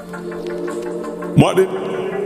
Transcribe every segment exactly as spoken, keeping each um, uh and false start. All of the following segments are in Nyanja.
What it?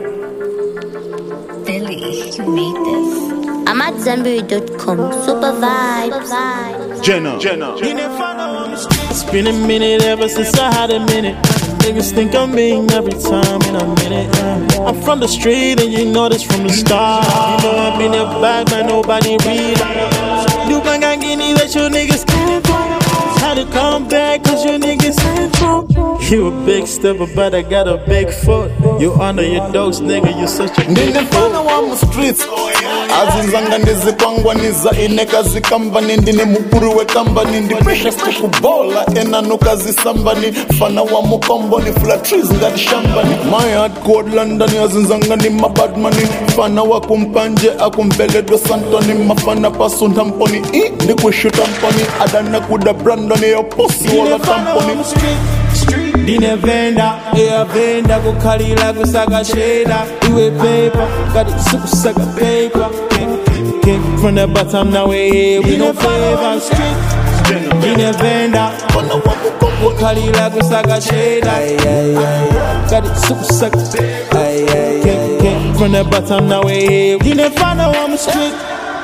Billy, you made this. I'm at Zenberry dot com. Super vibes. Jenna. Jenna. It's been a minute ever since I had a minute. Niggas think I'm mean every time in a minute. uh. I'm from the street and you know this from the start. You know I've been a bad man, nobody read. You bang I get me that you niggas can't do. Had to come back cause you niggas ain't true. You a big stepper but I got a big foot. You under your dogs nigga, you such a big Ndinefana wa mu streets azinzanga ndizipangwa niza ineka zikambani ndine mukuru we kambani ndi precious kubola enanuka zisambani fana wa mukombo ni flat trees ngati shambani my heart code London azinzanga ni mabad money fana wa kumpanje akumbeledo santoni mafana pasunda mponi i ndi kushuta mponi adana kuda Brandon yo pussy wala tamponi Dine venda, yeah venda, go kalila go saga sheda. Iwe paper, got it super saga paper. Kick, kick from the bottom now we here, we no favor. Dine venda, go kalila go saga sheda. Got it super saga paper. Kick, kick from the bottom now we here, dine venda on the street.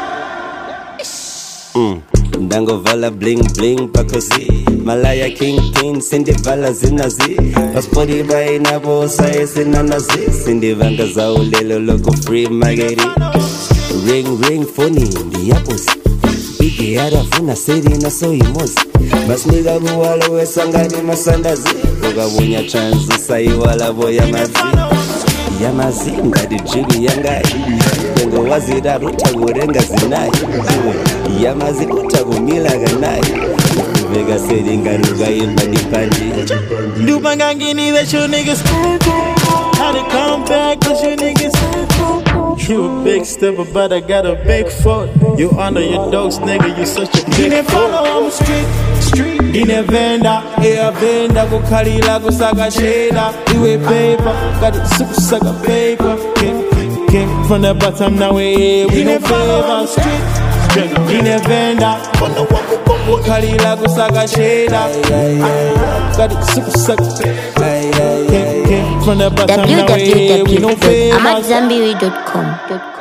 Mm. Ndango vala bling bling pakosi Malaya king king Sindi vala zinazi Paspori bai na bosa ese nanazi Sindi vanga za ulelo loko free mageri Ring ring phone ndi yaposi Bigi yara funa seri na so imozi Bas niga buwala we sangani masandazi Uga bunya transi sayi wala boya mazi Yamazi ngadi jigi yangai Bengo wazira ruta gurenga zinai Yamazi kuta gumila ganai Vega seringa ruga imba dipandi Lubanga ngini that you niggas can't do. Had to come back cause you niggas can't do. You a big stepper but I got a big foot. You under your dogs nigga, you such a big foot. On the street, Dine venda, yeah venda, go kalila go saga sheda. Iwe paper, got it super saga paper. Kick, kick from the bottom now we here, we no favor. Dine venda, go kalila go saga sheda. Got it super saga paper. Kick, kick from the bottom now we here, we no favor. w w w dot I'm at Zenberry dot com.